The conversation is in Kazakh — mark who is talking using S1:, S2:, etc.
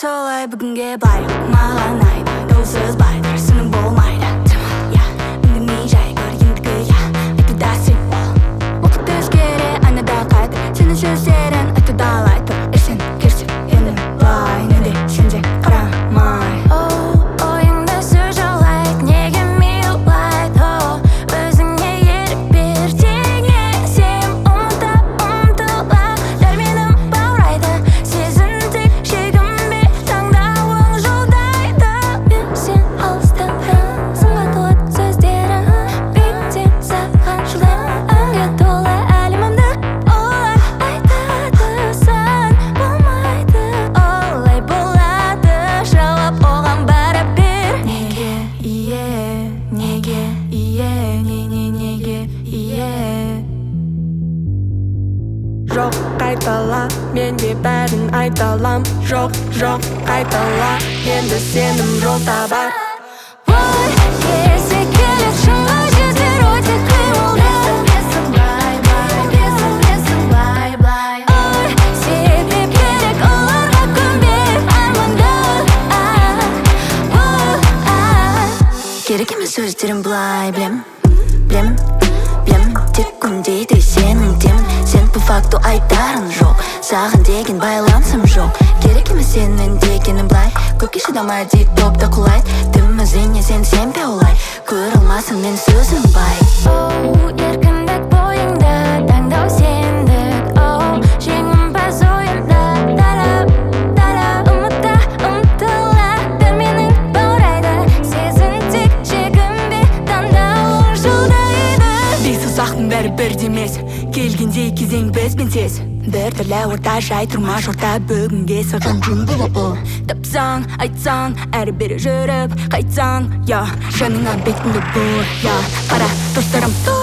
S1: солай бүгінге бай маған айда доусыз байтар сының болмайды я үндемей жай көр ендігі я айтуда сен бол уақыт өзгере айнада қайта сенің сөздерің айтуда алай тұр сен керсіп енді былай неде сен де қарамай
S2: ойыңда сөз жалайды неге милайды өзіңе ерік бер теңесем ұмтыла дәрменім баурайды сезінтік шегінбе таңдауың жолдайды мен сен алыстан сынға толады сөздерің биіктен саған жылдам әнге толы әлемімді олар айтады сан болмайды олай болады жауап оған бәрібір неге неге неге
S3: жоқ қайтала мен де бәрін айталам жоқ қайтала енді сенім жол табар
S2: ой есі келер шыңға жетер өте қимылды ой себеп керек оларға көнбей арманды керек емес сөздерім былай білем тек үндейді сенің дем сен по факту айтарың жоқ саған деген байланысым жоқ керек емес сенің дегенің былай көпке шыдамай дейді топта құлайды тым өзіңе сен сенбе олай көре алмасын мен сөзім бай еркіндік бойыңда таңдау сендік жеңімпаз ойымда дара ұмытта ұмтыла дәрменің баурайды сезінтік шегінбе таңдауың жолдайды
S1: дейсіз ақтың бәрі бірдей емес келгенде кезең бізбен тез бір түрлі орта жай тұрмаш орта бүгінге саған жын болып тапсаң айтсаң әрі бері жүріп қайтсаң жаныңа бетіңді бұр қара достарым